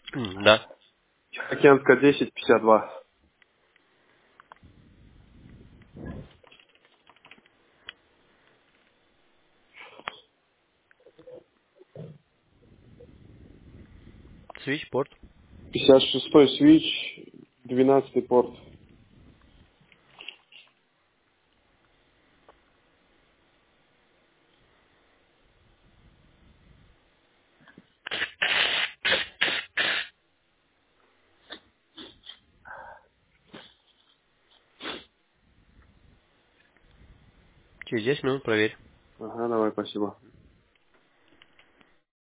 Да. Океанская 1052. Свитчпорт. 56-й свич, 12-й порт. Через 10 минут проверь. Ага, давай, спасибо.